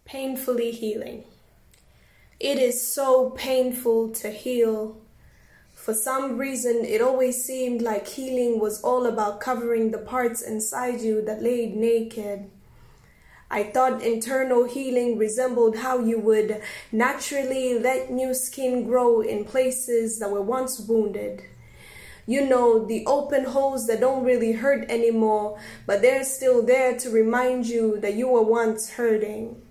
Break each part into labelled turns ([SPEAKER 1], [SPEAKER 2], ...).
[SPEAKER 1] Painfully healing. It is so painful to heal. For some reason, it always seemed like healing was all about covering the parts inside you that laid naked. I thought internal healing resembled how you would naturally let new skin grow in places that were once wounded. You know, the open holes that don't really hurt anymore, but they're still there to remind you that you were once hurting.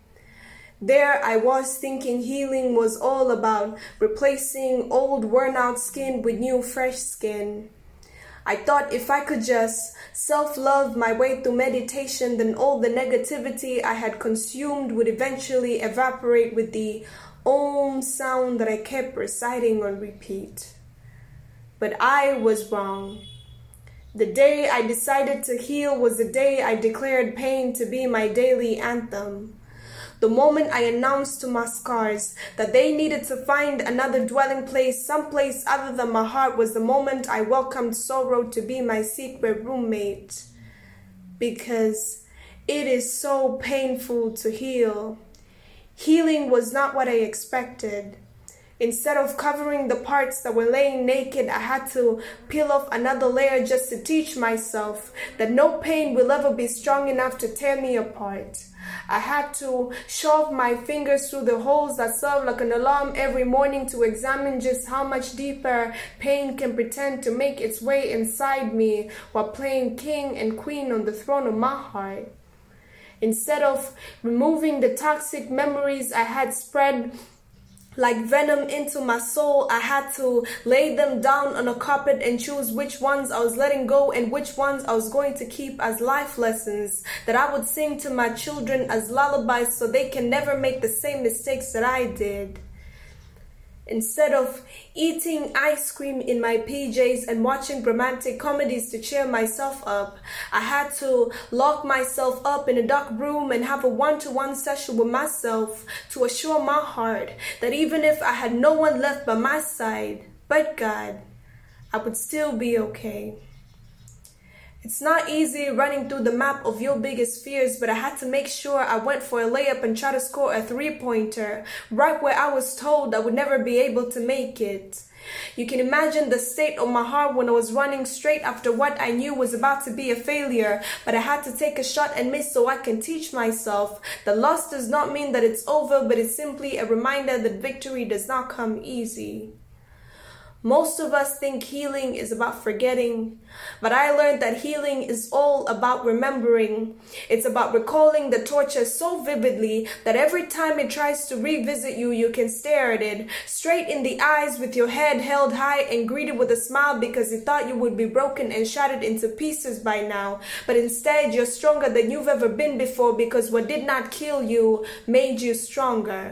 [SPEAKER 1] There I was thinking healing was all about replacing old worn-out skin with new fresh skin. I thought if I could just self-love my way through meditation, then all the negativity I had consumed would eventually evaporate with the Om sound that I kept reciting on repeat. But I was wrong. The day I decided to heal was the day I declared pain to be my daily anthem. The moment I announced to my scars that they needed to find another dwelling place, someplace other than my heart, was the moment I welcomed sorrow to be my secret roommate. Because it is so painful to heal. Healing was not what I expected. Instead of covering the parts that were laying naked, I had to peel off another layer just to teach myself that no pain will ever be strong enough to tear me apart. I had to shove my fingers through the holes that serve like an alarm every morning to examine just how much deeper pain can pretend to make its way inside me while playing king and queen on the throne of my heart. Instead of removing the toxic memories I had spread like venom into my soul, I had to lay them down on a carpet and choose which ones I was letting go and which ones I was going to keep as life lessons that I would sing to my children as lullabies so they can never make the same mistakes that I did. Instead of eating ice cream in my PJs and watching romantic comedies to cheer myself up, I had to lock myself up in a dark room and have a one-to-one session with myself to assure my heart that even if I had no one left by my side but God, I would still be okay. It's not easy running through the map of your biggest fears, but I had to make sure I went for a layup and try to score a three-pointer, right where I was told I would never be able to make it. You can imagine the state of my heart when I was running straight after what I knew was about to be a failure, but I had to take a shot and miss so I can teach myself that loss does not mean that it's over, but it's simply a reminder that victory does not come easy. Most of us think healing is about forgetting, but I learned that healing is all about remembering. It's about recalling the torture so vividly that every time it tries to revisit you, you can stare at it straight in the eyes with your head held high and greeted with a smile because you thought you would be broken and shattered into pieces by now. But instead, you're stronger than you've ever been before because what did not kill you made you stronger.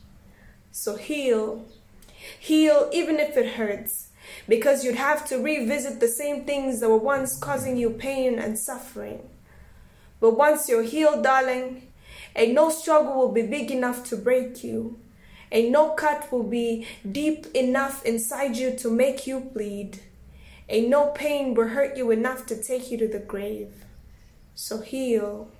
[SPEAKER 1] So heal. Heal even if it hurts, because you'd have to revisit the same things that were once causing you pain and suffering. But once you're healed, darling, ain't no struggle will be big enough to break you. Ain't no cut will be deep enough inside you to make you bleed. Ain't no pain will hurt you enough to take you to the grave. So heal.